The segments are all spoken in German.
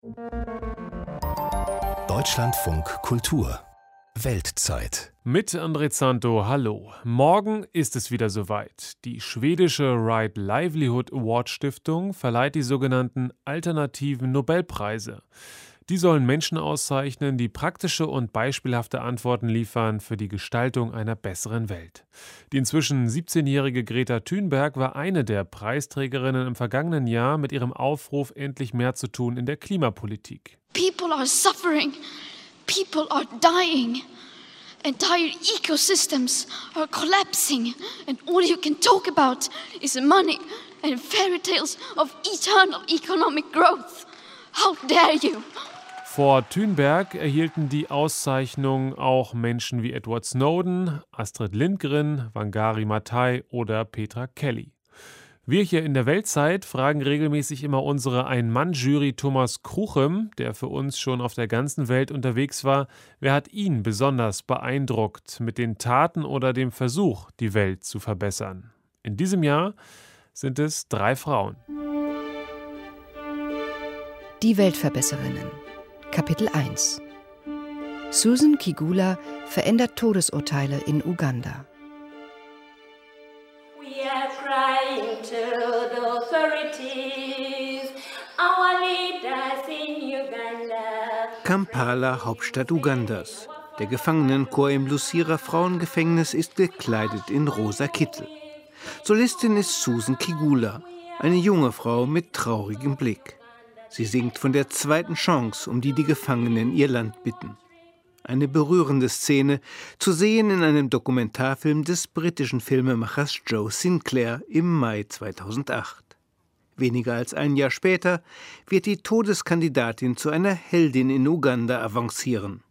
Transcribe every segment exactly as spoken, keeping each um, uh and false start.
Deutschlandfunk Kultur Weltzeit. Mit André Zanto, hallo. Morgen ist es wieder soweit. Die schwedische Right Livelihood Award Stiftung verleiht die sogenannten alternativen Nobelpreise. Die sollen Menschen auszeichnen, die praktische und beispielhafte Antworten liefern für die Gestaltung einer besseren Welt. Die inzwischen siebzehnjährige Greta Thunberg war eine der Preisträgerinnen im vergangenen Jahr mit ihrem Aufruf, endlich mehr zu tun in der Klimapolitik. People are suffering. People are dying. Entire ecosystems are collapsing. And all you can talk about is money and fairy tales of eternal economic growth. How dare you? Vor Thunberg erhielten die Auszeichnung auch Menschen wie Edward Snowden, Astrid Lindgren, Wangari Maathai oder Petra Kelly. Wir hier in der Weltzeit fragen regelmäßig immer unsere Ein-Mann-Jury Thomas Kruchem, der für uns schon auf der ganzen Welt unterwegs war, wer hat ihn besonders beeindruckt mit den Taten oder dem Versuch, die Welt zu verbessern. In diesem Jahr sind es drei Frauen. Die Weltverbesserinnen. Kapitel eins. Susan Kigula verändert Todesurteile in Uganda. We are crying to the authorities, our leaders in Uganda. Kampala, Hauptstadt Ugandas. Der Gefangenenchor im Lusira Frauengefängnis ist gekleidet in rosa Kittel. Solistin ist Susan Kigula, eine junge Frau mit traurigem Blick. Sie singt von der zweiten Chance, um die die Gefangenen ihr Land bitten. Eine berührende Szene, zu sehen in einem Dokumentarfilm des britischen Filmemachers Joe Sinclair im Mai zweitausendacht. Weniger als ein Jahr später wird die Todeskandidatin zu einer Heldin in Uganda avancieren.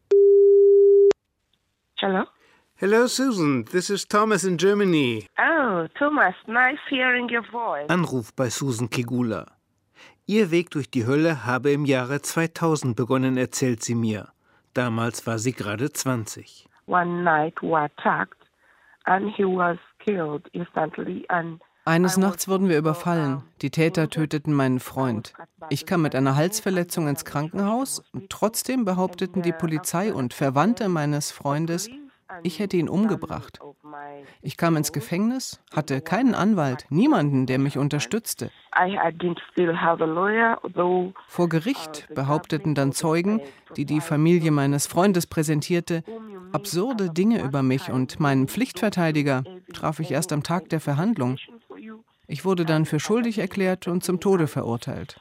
Hello? Hello Susan, this is Thomas in Germany. Oh, Thomas, nice hearing your voice. Anruf bei Susan Kigula. Ihr Weg durch die Hölle habe im Jahre zweitausend begonnen, erzählt sie mir. Damals war sie gerade zwanzig. One night we were attacked and he was killed instantly and Eines Nachts wurden wir überfallen. Die Täter töteten meinen Freund. Ich kam mit einer Halsverletzung ins Krankenhaus und trotzdem behaupteten die Polizei und Verwandte meines Freundes, ich hätte ihn umgebracht. Ich kam ins Gefängnis, hatte keinen Anwalt, niemanden, der mich unterstützte. Vor Gericht behaupteten dann Zeugen, die die Familie meines Freundes präsentierte, absurde Dinge über mich und meinen Pflichtverteidiger traf ich erst am Tag der Verhandlung. Ich wurde dann für schuldig erklärt und zum Tode verurteilt.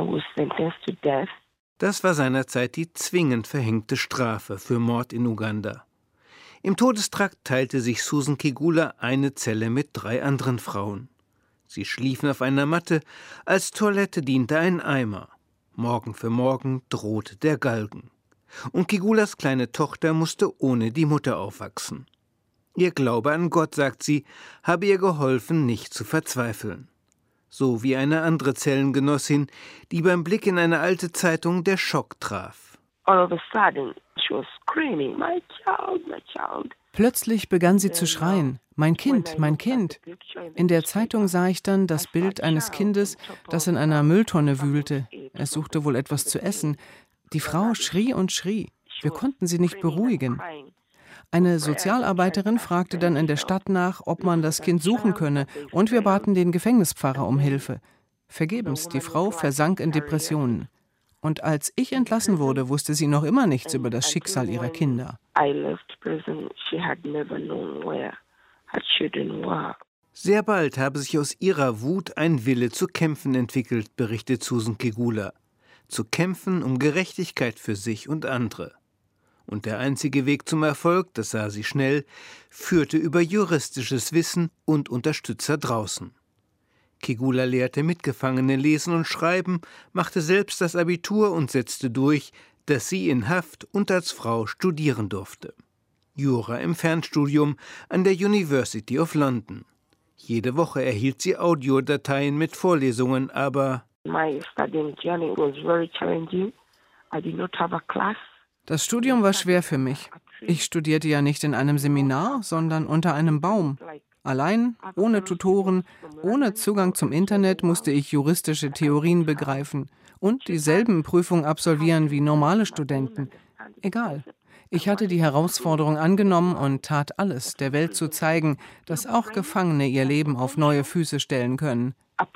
Das war seinerzeit die zwingend verhängte Strafe für Mord in Uganda. Im Todestrakt teilte sich Susan Kigula eine Zelle mit drei anderen Frauen. Sie schliefen auf einer Matte, als Toilette diente ein Eimer. Morgen für Morgen drohte der Galgen. Und Kigulas kleine Tochter musste ohne die Mutter aufwachsen. Ihr Glaube an Gott, sagt sie, habe ihr geholfen, nicht zu verzweifeln. So wie eine andere Zellengenossin, die beim Blick in eine alte Zeitung der Schock traf. all of a sudden she was screaming, my child, my child. Plötzlich begann sie zu schreien, mein Kind, mein Kind. In der Zeitung sah ich dann das Bild eines Kindes, das in einer Mülltonne wühlte. Es suchte wohl etwas zu essen. Die Frau schrie und schrie. Wir konnten sie nicht beruhigen. Eine Sozialarbeiterin fragte dann in der Stadt nach, ob man das Kind suchen könne, und wir baten den Gefängnispfarrer um Hilfe. Vergebens, die Frau versank in Depressionen. Und als ich entlassen wurde, wusste sie noch immer nichts über das Schicksal ihrer Kinder. Sehr bald habe sich aus ihrer Wut ein Wille zu kämpfen entwickelt, berichtet Susan Kigula. Zu kämpfen um Gerechtigkeit für sich und andere. Und der einzige Weg zum Erfolg, das sah sie schnell, führte über juristisches Wissen und Unterstützer draußen. Kigula lehrte Mitgefangene lesen und schreiben, machte selbst das Abitur und setzte durch, dass sie in Haft und als Frau studieren durfte. Jura im Fernstudium an der University of London. Jede Woche erhielt sie Audiodateien mit Vorlesungen, aber das Studium war schwer für mich. Ich studierte ja nicht in einem Seminar, sondern unter einem Baum. Allein, ohne Tutoren, ohne Zugang zum Internet musste ich juristische Theorien begreifen und dieselben Prüfungen absolvieren wie normale Studenten. Egal. Ich hatte die Herausforderung angenommen und tat alles, der Welt zu zeigen, dass auch Gefangene ihr Leben auf neue Füße stellen können.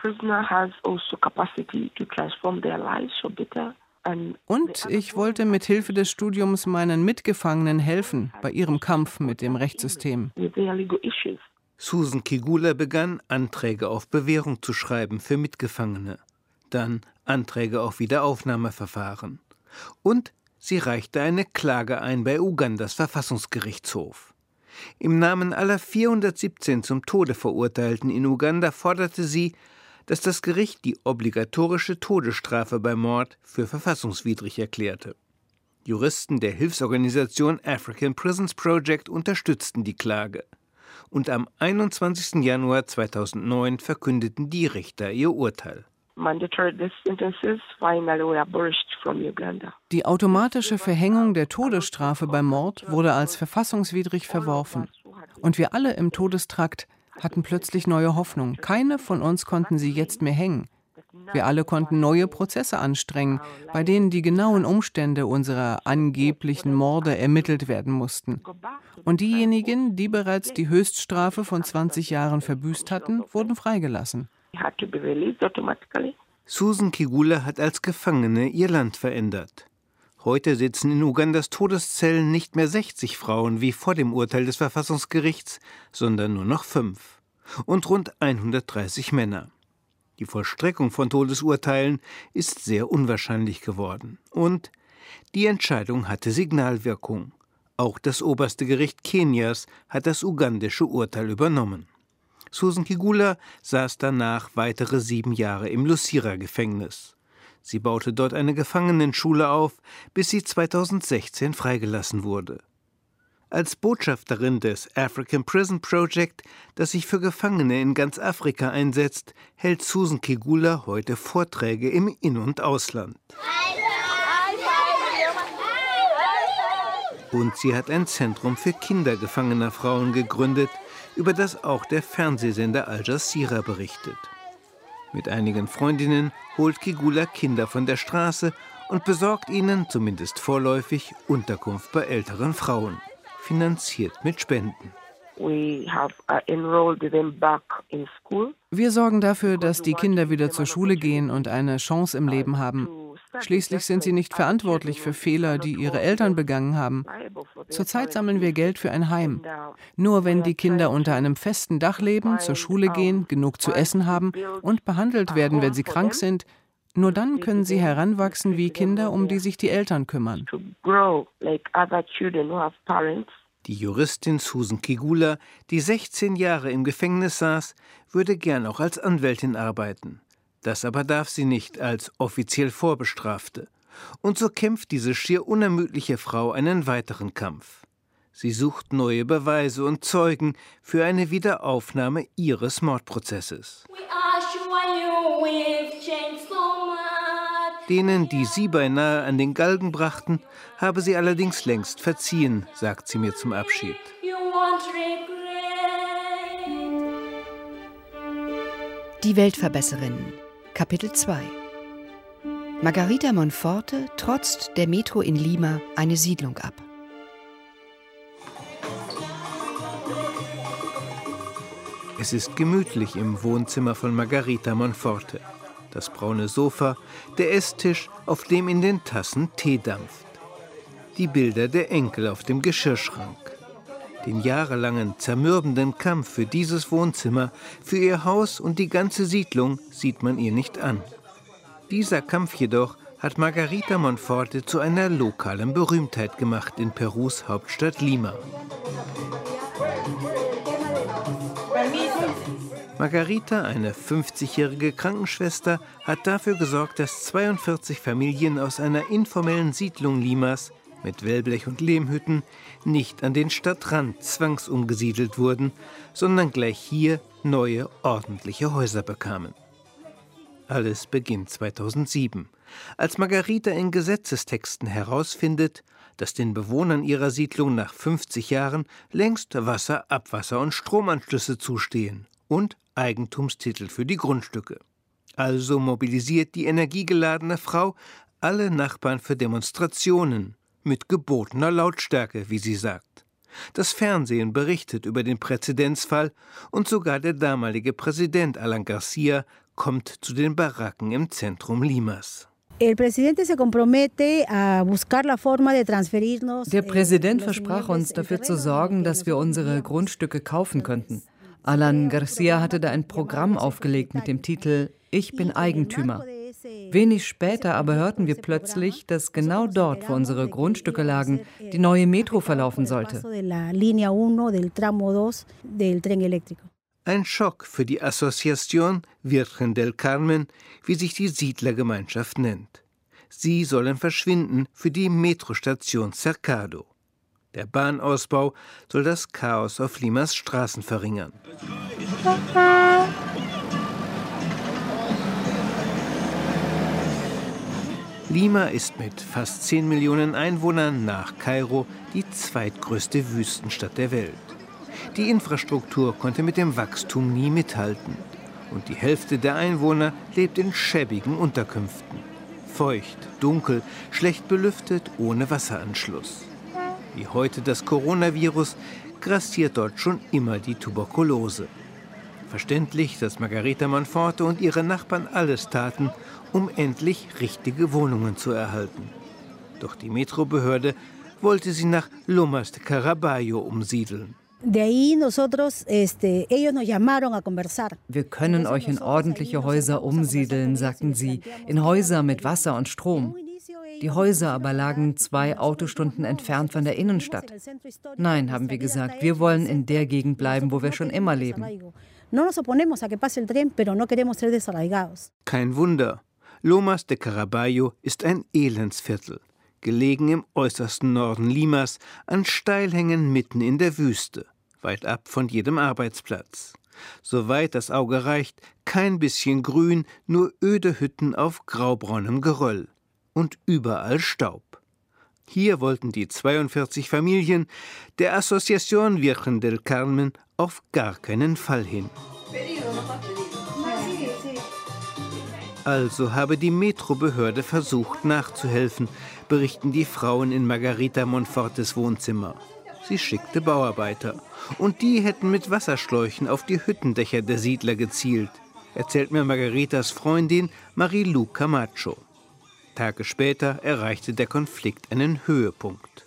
Und ich wollte mit Hilfe des Studiums meinen Mitgefangenen helfen bei ihrem Kampf mit dem Rechtssystem. Susan Kigula begann, Anträge auf Bewährung zu schreiben für Mitgefangene. Dann Anträge auf Wiederaufnahmeverfahren. Und sie reichte eine Klage ein bei Ugandas Verfassungsgerichtshof. Im Namen aller vierhundertsiebzehn zum Tode Verurteilten in Uganda forderte sie, dass das Gericht die obligatorische Todesstrafe bei Mord für verfassungswidrig erklärte. Juristen der Hilfsorganisation African Prisons Project unterstützten die Klage. Und am einundzwanzigsten Januar zweitausendneun verkündeten die Richter ihr Urteil. Die automatische Verhängung der Todesstrafe beim Mord wurde als verfassungswidrig verworfen. Und wir alle im Todestrakt hatten plötzlich neue Hoffnung. Keine von uns konnten sie jetzt mehr hängen. Wir alle konnten neue Prozesse anstrengen, bei denen die genauen Umstände unserer angeblichen Morde ermittelt werden mussten. Und diejenigen, die bereits die Höchststrafe von zwanzig Jahren verbüßt hatten, wurden freigelassen. Susan Kigula hat als Gefangene ihr Land verändert. Heute sitzen in Ugandas Todeszellen nicht mehr sechzig Frauen wie vor dem Urteil des Verfassungsgerichts, sondern nur noch fünf. Und rund hundertdreißig Männer. Die Vollstreckung von Todesurteilen ist sehr unwahrscheinlich geworden. Und die Entscheidung hatte Signalwirkung. Auch das oberste Gericht Kenias hat das ugandische Urteil übernommen. Susan Kigula saß danach weitere sieben Jahre im Luzira-Gefängnis. Sie baute dort eine Gefangenenschule auf, bis sie zweitausendsechzehn freigelassen wurde. Als Botschafterin des African Prison Project, das sich für Gefangene in ganz Afrika einsetzt, hält Susan Kigula heute Vorträge im In- und Ausland. Und sie hat ein Zentrum für Kinder gefangener Frauen gegründet, über das auch der Fernsehsender Al Jazeera berichtet. Mit einigen Freundinnen holt Kigula Kinder von der Straße und besorgt ihnen, zumindest vorläufig, Unterkunft bei älteren Frauen. Finanziert mit Spenden. Wir sorgen dafür, dass die Kinder wieder zur Schule gehen und eine Chance im Leben haben. Schließlich sind sie nicht verantwortlich für Fehler, die ihre Eltern begangen haben. Zurzeit sammeln wir Geld für ein Heim. Nur wenn die Kinder unter einem festen Dach leben, zur Schule gehen, genug zu essen haben und behandelt werden, wenn sie krank sind, nur dann können sie heranwachsen wie Kinder, um die sich die Eltern kümmern. Die Juristin Susan Kigula, die sechzehn Jahre im Gefängnis saß, würde gern auch als Anwältin arbeiten. Das aber darf sie nicht als offiziell Vorbestrafte. Und so kämpft diese schier unermüdliche Frau einen weiteren Kampf. Sie sucht neue Beweise und Zeugen für eine Wiederaufnahme ihres Mordprozesses. Denen, die sie beinahe an den Galgen brachten, habe sie allerdings längst verziehen, sagt sie mir zum Abschied. Die Weltverbesserinnen, Kapitel zwei. Margarita Monforte trotzt der Metro in Lima eine Siedlung ab. Es ist gemütlich im Wohnzimmer von Margarita Monforte. Das braune Sofa, der Esstisch, auf dem in den Tassen Tee dampft. Die Bilder der Enkel auf dem Geschirrschrank. Den jahrelangen, zermürbenden Kampf für dieses Wohnzimmer, für ihr Haus und die ganze Siedlung sieht man ihr nicht an. Dieser Kampf jedoch hat Margarita Monforte zu einer lokalen Berühmtheit gemacht in Perus Hauptstadt Lima. Margarita, eine fünfzigjährige Krankenschwester, hat dafür gesorgt, dass zweiundvierzig Familien aus einer informellen Siedlung Limas mit Wellblech- und Lehmhütten nicht an den Stadtrand zwangsumgesiedelt wurden, sondern gleich hier neue, ordentliche Häuser bekamen. Alles beginnt zweitausendsieben. als Margarita in Gesetzestexten herausfindet, dass den Bewohnern ihrer Siedlung nach fünfzig Jahren längst Wasser-, Abwasser- und Stromanschlüsse zustehen und Eigentumstitel für die Grundstücke. Also mobilisiert die energiegeladene Frau alle Nachbarn für Demonstrationen, mit gebotener Lautstärke, wie sie sagt. Das Fernsehen berichtet über den Präzedenzfall und sogar der damalige Präsident Alan Garcia kommt zu den Baracken im Zentrum Limas. Der Präsident versprach uns, dafür zu sorgen, dass wir unsere Grundstücke kaufen könnten. Alan Garcia hatte da ein Programm aufgelegt mit dem Titel »Ich bin Eigentümer«. Wenig später aber hörten wir plötzlich, dass genau dort, wo unsere Grundstücke lagen, die neue Metro verlaufen sollte. Ein Schock für die Asociación Virgen del Carmen, wie sich die Siedlergemeinschaft nennt. Sie sollen verschwinden für die Metrostation Cercado. Der Bahnausbau soll das Chaos auf Limas Straßen verringern. Lima ist mit fast zehn Millionen Einwohnern nach Kairo die zweitgrößte Wüstenstadt der Welt. Die Infrastruktur konnte mit dem Wachstum nie mithalten. Und die Hälfte der Einwohner lebt in schäbigen Unterkünften. Feucht, dunkel, schlecht belüftet, ohne Wasseranschluss. Wie heute das Coronavirus, grassiert dort schon immer die Tuberkulose. Verständlich, dass Margarita Monforte und ihre Nachbarn alles taten, um endlich richtige Wohnungen zu erhalten. Doch die Metrobehörde wollte sie nach Lomas de Caraballo umsiedeln. Wir können euch in ordentliche Häuser umsiedeln, sagten sie, in Häuser mit Wasser und Strom. Die Häuser aber lagen zwei Autostunden entfernt von der Innenstadt. Nein, haben wir gesagt, wir wollen in der Gegend bleiben, wo wir schon immer leben. Kein Wunder. Lomas de Caraballo ist ein Elendsviertel, gelegen im äußersten Norden Limas, an Steilhängen mitten in der Wüste, weit ab von jedem Arbeitsplatz. Soweit das Auge reicht, kein bisschen Grün, nur öde Hütten auf graubraunem Geröll. Und überall Staub. Hier wollten die zweiundvierzig Familien der Asociación Virgen del Carmen auf gar keinen Fall hin. Also habe die Metrobehörde versucht nachzuhelfen, berichten die Frauen in Margarita Monfortes Wohnzimmer. Sie schickte Bauarbeiter. Und die hätten mit Wasserschläuchen auf die Hüttendächer der Siedler gezielt, erzählt mir Margaritas Freundin Marilu Camacho. Tage später erreichte der Konflikt einen Höhepunkt.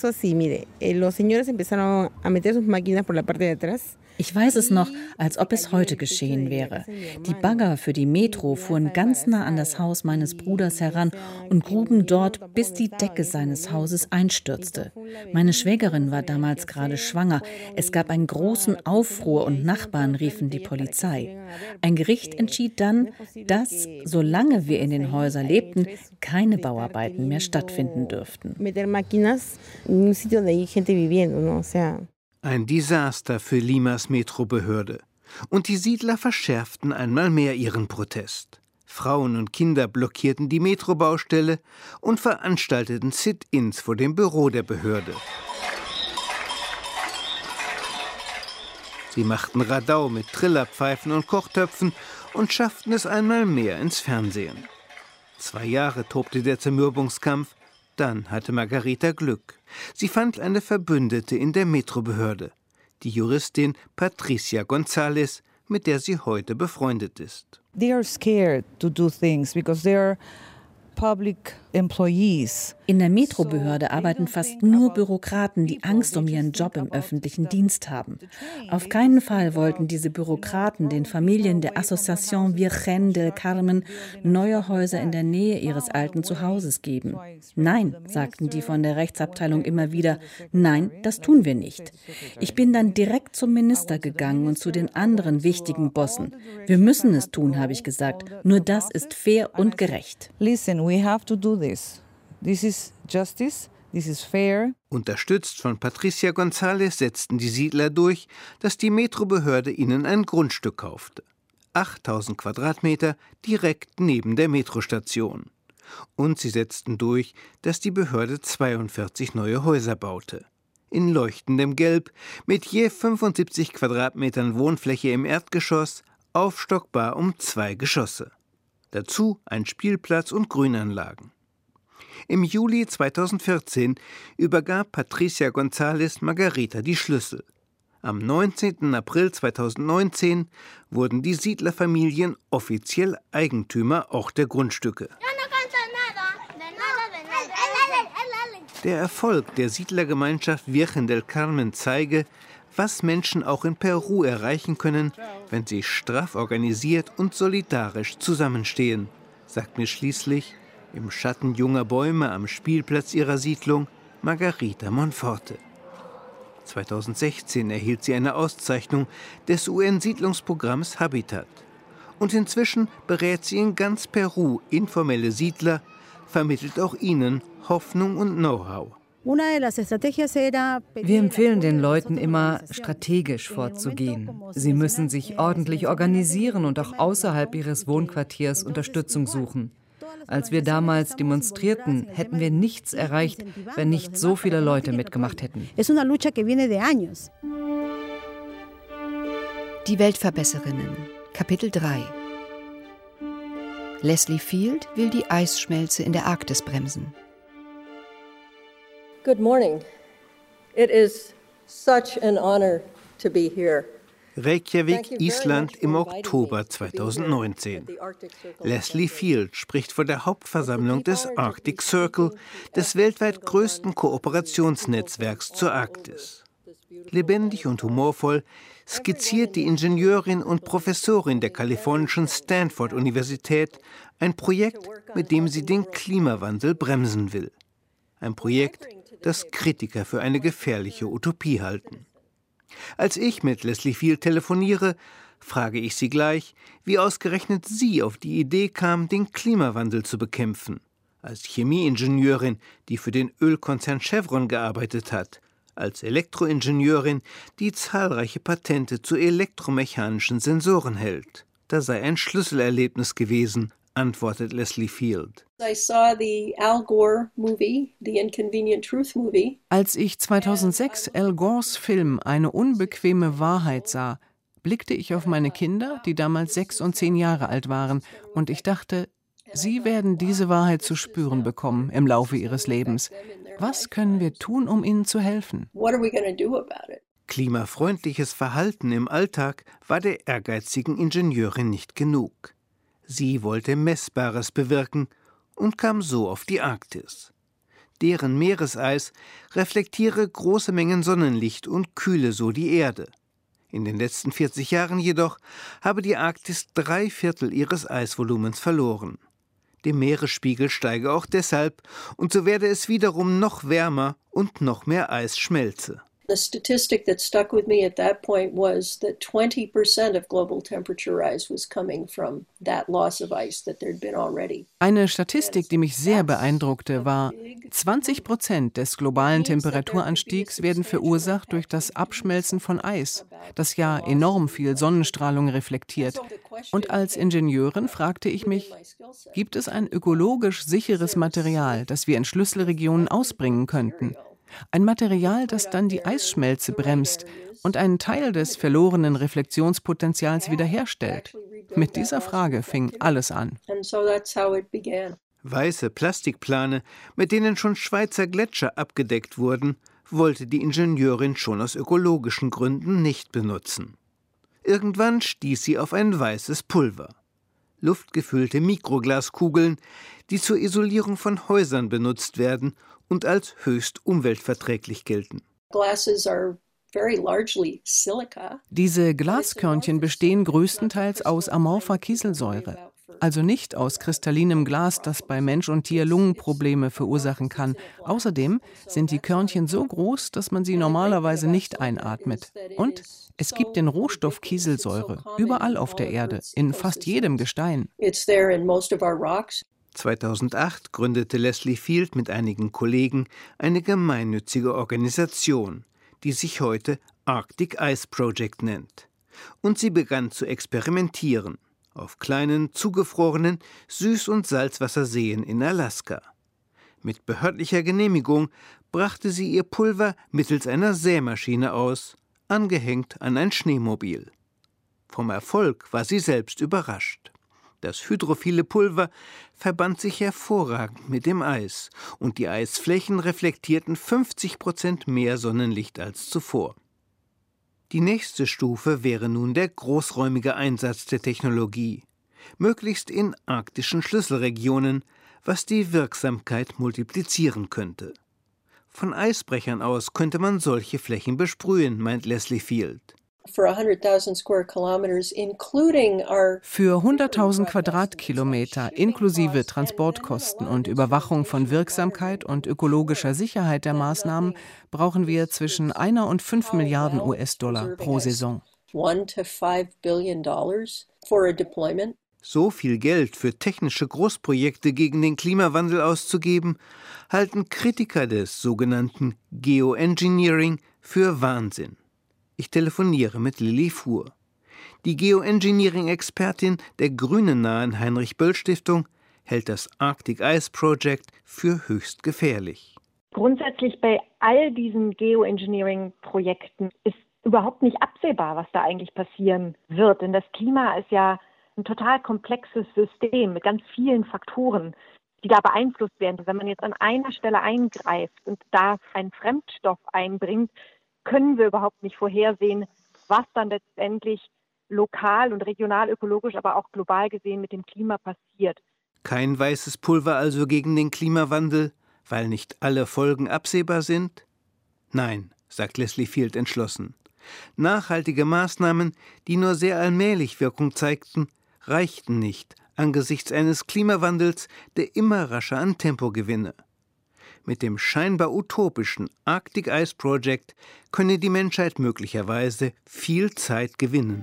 Ich weiß es noch, als ob es heute geschehen wäre. Die Bagger für die Metro fuhren ganz nah an das Haus meines Bruders heran und gruben dort, bis die Decke seines Hauses einstürzte. Meine Schwägerin war damals gerade schwanger. Es gab einen großen Aufruhr und Nachbarn riefen die Polizei. Ein Gericht entschied dann, dass, solange wir in den Häusern lebten, keine Bauarbeiten mehr stattfinden dürften. Ein Desaster für Limas Metrobehörde. Und die Siedler verschärften einmal mehr ihren Protest. Frauen und Kinder blockierten die Metrobaustelle und veranstalteten Sit-ins vor dem Büro der Behörde. Sie machten Radau mit Trillerpfeifen und Kochtöpfen und schafften es einmal mehr ins Fernsehen. Zwei Jahre tobte der Zermürbungskampf. Dann hatte Margarita Glück. Sie fand eine Verbündete in der Metrobehörde, die Juristin Patricia González, mit der sie heute befreundet ist. They are scared to do things because they are public employees. In der Metrobehörde arbeiten fast nur Bürokraten, die Angst um ihren Job im öffentlichen Dienst haben. Auf keinen Fall wollten diese Bürokraten den Familien der Asociación Virgen del Carmen neue Häuser in der Nähe ihres alten Zuhauses geben. Nein, sagten die von der Rechtsabteilung immer wieder, nein, das tun wir nicht. Ich bin dann direkt zum Minister gegangen und zu den anderen wichtigen Bossen. Wir müssen es tun, habe ich gesagt. Nur das ist fair und gerecht. Listen, we have to do this. This is justice, this is fair. Unterstützt von Patricia González setzten die Siedler durch, dass die Metrobehörde ihnen ein Grundstück kaufte. achttausend Quadratmeter direkt neben der Metrostation. Und sie setzten durch, dass die Behörde zweiundvierzig neue Häuser baute. In leuchtendem Gelb, mit je fünfundsiebzig Quadratmetern Wohnfläche im Erdgeschoss, aufstockbar um zwei Geschosse. Dazu ein Spielplatz und Grünanlagen. Im Juli zweitausendvierzehn übergab Patricia González Margarita die Schlüssel. Am neunzehnten April zweitausendneunzehn wurden die Siedlerfamilien offiziell Eigentümer auch der Grundstücke. Der Erfolg der Siedlergemeinschaft Virgen del Carmen zeige, was Menschen auch in Peru erreichen können, wenn sie straff organisiert und solidarisch zusammenstehen, sagt mir schließlich, im Schatten junger Bäume am Spielplatz ihrer Siedlung, Margarita Monforte. zweitausendsechzehn erhielt sie eine Auszeichnung des U N-Siedlungsprogramms Habitat. Und inzwischen berät sie in ganz Peru informelle Siedler, vermittelt auch ihnen Hoffnung und Know-how. Wir empfehlen den Leuten immer, strategisch vorzugehen. Sie müssen sich ordentlich organisieren und auch außerhalb ihres Wohnquartiers Unterstützung suchen. Als wir damals demonstrierten, hätten wir nichts erreicht, wenn nicht so viele Leute mitgemacht hätten. Die Weltverbesserinnen, Kapitel drei. Leslie Field will die Eisschmelze in der Arktis bremsen. Good morning. It is such an honor to be here. Reykjavik, Island im Oktober zweitausendneunzehn. Leslie Field spricht vor der Hauptversammlung des Arctic Circle, des weltweit größten Kooperationsnetzwerks zur Arktis. Lebendig und humorvoll skizziert die Ingenieurin und Professorin der kalifornischen Stanford-Universität ein Projekt, mit dem sie den Klimawandel bremsen will. Ein Projekt, das Kritiker für eine gefährliche Utopie halten. Als ich mit Leslie Field telefoniere, frage ich sie gleich, wie ausgerechnet sie auf die Idee kam, den Klimawandel zu bekämpfen. Als Chemieingenieurin, die für den Ölkonzern Chevron gearbeitet hat. Als Elektroingenieurin, die zahlreiche Patente zu elektromechanischen Sensoren hält. Da sei ein Schlüsselerlebnis gewesen, antwortet Leslie Field. Als ich zweitausendsechs Al Gores Film Eine unbequeme Wahrheit sah, blickte ich auf meine Kinder, die damals sechs und zehn Jahre alt waren, und ich dachte, sie werden diese Wahrheit zu spüren bekommen im Laufe ihres Lebens. Was können wir tun, um ihnen zu helfen? Klimafreundliches Verhalten im Alltag war der ehrgeizigen Ingenieurin nicht genug. Sie wollte Messbares bewirken und kam so auf die Arktis. Deren Meereseis reflektiere große Mengen Sonnenlicht und kühle so die Erde. In den letzten vierzig Jahren jedoch habe die Arktis drei Viertel ihres Eisvolumens verloren. Der Meeresspiegel steige auch deshalb, und so werde es wiederum noch wärmer und noch mehr Eis schmelze. The statistic that stuck with me at that point was that twenty percent of global temperature rise was coming from that loss of ice that there'd been already. Eine Statistik, die mich sehr beeindruckte, war, zwanzig Prozent des globalen Temperaturanstiegs werden verursacht durch das Abschmelzen von Eis, das ja enorm viel Sonnenstrahlung reflektiert. Und als Ingenieurin fragte ich mich, gibt es ein ökologisch sicheres Material, das wir in Schlüsselregionen ausbringen könnten? Ein Material, das dann die Eisschmelze bremst und einen Teil des verlorenen Reflexionspotenzials wiederherstellt. Mit dieser Frage fing alles an. Weiße Plastikplane, mit denen schon Schweizer Gletscher abgedeckt wurden, wollte die Ingenieurin schon aus ökologischen Gründen nicht benutzen. Irgendwann stieß sie auf ein weißes Pulver. Luftgefüllte Mikroglaskugeln, die zur Isolierung von Häusern benutzt werden und als höchst umweltverträglich gelten. Diese Glaskörnchen bestehen größtenteils aus amorpher Kieselsäure, also nicht aus kristallinem Glas, das bei Mensch und Tier Lungenprobleme verursachen kann. Außerdem sind die Körnchen so groß, dass man sie normalerweise nicht einatmet. Und es gibt den Rohstoff Kieselsäure überall auf der Erde, in fast jedem Gestein. zweitausendacht gründete Leslie Field mit einigen Kollegen eine gemeinnützige Organisation, die sich heute Arctic Ice Project nennt. Und sie begann zu experimentieren. auf kleinen, zugefrorenen Süß- und Salzwasserseen in Alaska. Mit behördlicher Genehmigung brachte sie ihr Pulver mittels einer Sämaschine aus, angehängt an ein Schneemobil. Vom Erfolg war sie selbst überrascht. Das hydrophile Pulver verband sich hervorragend mit dem Eis und die Eisflächen reflektierten fünfzig Prozent mehr Sonnenlicht als zuvor. Die nächste Stufe wäre nun der großräumige Einsatz der Technologie, möglichst in arktischen Schlüsselregionen, was die Wirksamkeit multiplizieren könnte. Von Eisbrechern aus könnte man solche Flächen besprühen, meint Leslie Field. Für hunderttausend Quadratkilometer inklusive Transportkosten und Überwachung von Wirksamkeit und ökologischer Sicherheit der Maßnahmen brauchen wir zwischen einer und fünf Milliarden U S-Dollar pro Saison. So viel Geld für technische Großprojekte gegen den Klimawandel auszugeben, halten Kritiker des sogenannten Geoengineering für Wahnsinn. Ich telefoniere mit Lilly Fuhr. Die Geoengineering-Expertin der grünennahen Heinrich-Böll-Stiftung hält das Arctic Ice Project für höchst gefährlich. Grundsätzlich bei all diesen Geoengineering-Projekten ist überhaupt nicht absehbar, was da eigentlich passieren wird. Denn das Klima ist ja ein total komplexes System mit ganz vielen Faktoren, die da beeinflusst werden. Wenn man jetzt an einer Stelle eingreift und da einen Fremdstoff einbringt, können wir überhaupt nicht vorhersehen, was dann letztendlich lokal und regional ökologisch, aber auch global gesehen mit dem Klima passiert. Kein weißes Pulver also gegen den Klimawandel, weil nicht alle Folgen absehbar sind? Nein, sagt Leslie Field entschlossen. Nachhaltige Maßnahmen, die nur sehr allmählich Wirkung zeigten, reichten nicht angesichts eines Klimawandels, der immer rascher an Tempo gewinne. Mit dem scheinbar utopischen Arctic Ice Project könne die Menschheit möglicherweise viel Zeit gewinnen.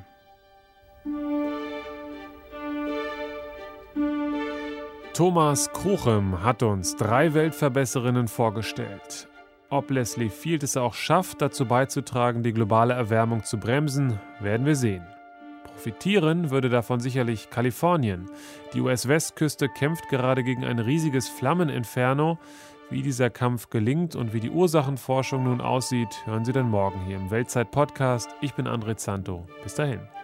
Thomas Kruchem hat uns drei Weltverbesserinnen vorgestellt. Ob Leslie Field es auch schafft, dazu beizutragen, die globale Erwärmung zu bremsen, werden wir sehen. Profitieren würde davon sicherlich Kalifornien. Die U S-Westküste kämpft gerade gegen ein riesiges Flammeninferno. Wie dieser Kampf gelingt und wie die Ursachenforschung nun aussieht, hören Sie dann morgen hier im Weltzeit-Podcast. Ich bin André Zanto. Bis dahin.